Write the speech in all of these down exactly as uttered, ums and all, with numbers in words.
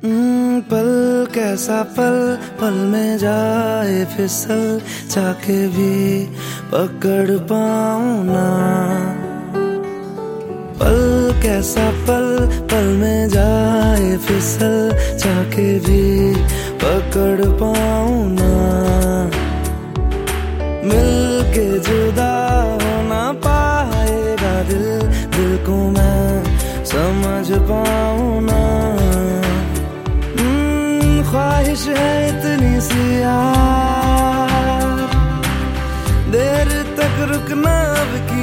हम्म, पल कैसा पल, पल में जाए फिसल, चाके भी पकड़ पाऊं ना। पल कैसा पल, पल में जाए फिसल, चाके भी पकड़ पाऊं ना। मिल के जुदा हो ना पाएगा दिल, दिल को मैं समझ पाऊं ना। ख्वाहिश है इतनी सी यार, देर तक रुकना अब की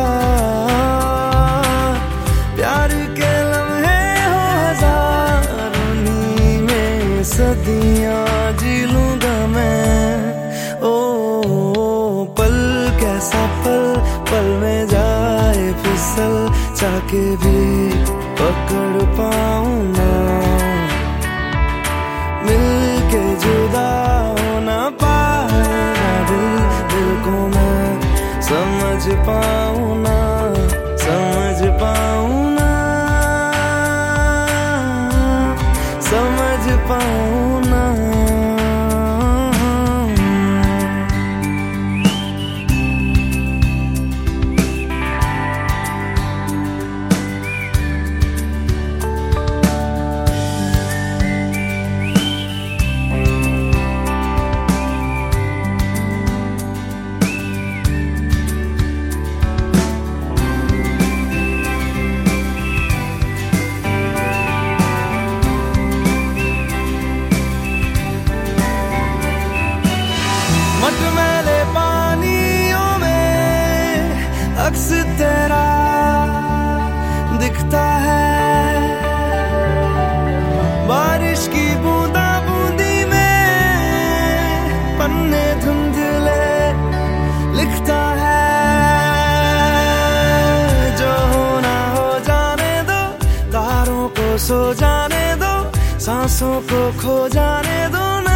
बात। प्यार के लम्हे हो हजार, उन्हीं में सदियां जी लूंगा मैं। ओ, ओ पल कैसा पल, पल में जाए फिसल, चाके भी पकड़ पाऊं ना। मिल के जुदा हो ना पाएगा दिल, दिल को मैं समझ पाऊं ना, समझ पाऊं ना, समझ पाऊं ना। मटमैले पानियों में अक्स तेरा दिखता है, बारिश की बूंदा बूंदी में पन्ने धुंधले लिखता है। जो होना हो जाने दो, तारों को सो जाने दो, सांसों को खो जाने दो ना।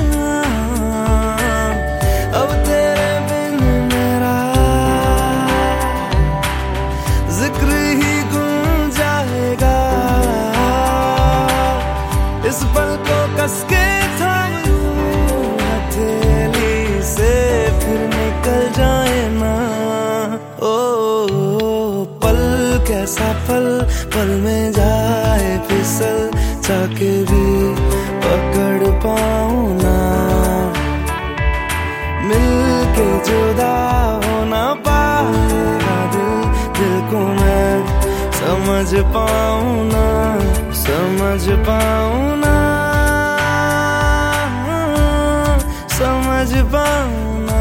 अब तेरे बिन मेरा जिक्र ही गुम जाएगा। इस पल को कस के थाम लूं हथेली से, फिर निकल जाए ना। ओ, ओ पल कैसा पल, पल में जाए फिसल, चाके भी पकड़ पाऊं ना। मिल के जुदा हो ना पाएगा दिल, दिल को मैं समझ पाऊं ना, समझ पाऊं ना, समझ पाऊं ना।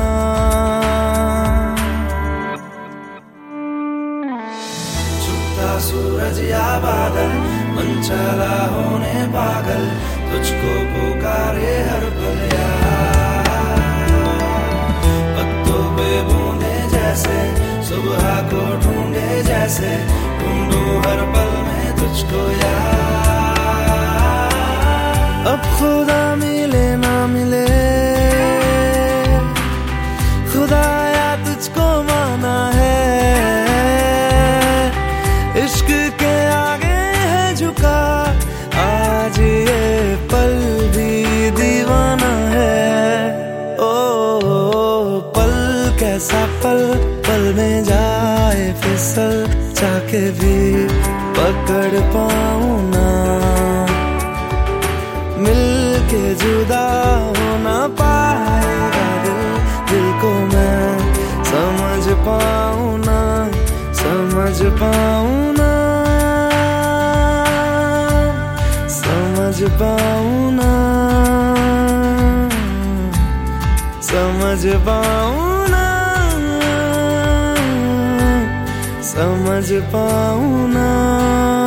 छुपता सूरज या बादल, मन चला होने पागल, तुझको पुकारे हर पल यार। पत्तों पे बूंदे जैसे, सुबह को ढूंढे जैसे, ढूंढूं हर पल में तुझको यार। अब खुदा मिले ना मिले, खुदाया तुझको माना है। इश्क के आगे है झुका, आज ये पल भी दीवाना है। ओ, ओ पल कैसा पल, पल में जाए फिसल, चाके भी पकड़ पाऊं ना। मिल के जुदा हो ना पाएगा दिल, दिल को मैं समझ पाऊं ना, समझ पाऊं ना, समझ पाऊं ना, समझ पाऊं ना, समझ पाऊं ना।